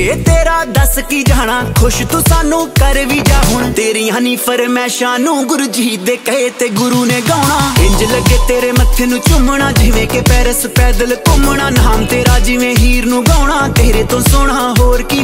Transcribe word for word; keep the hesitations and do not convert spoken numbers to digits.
ਵੇ ਤੇਰਾ ਦੱਸ ਕੀ ਜਾਣਾ, खुश तू सानू कर भी जा हुण। तेरियां नी फरमैशां नू गुरु जी दे कहे ते गुरु ने गाउणा। इंज लगे तेरे मत्थे नू चुमना, जिवें के पैरस पैदल घुमना। नाम तेरा जिवें हीर नू गाउणा, तेरे तो सोहना होर की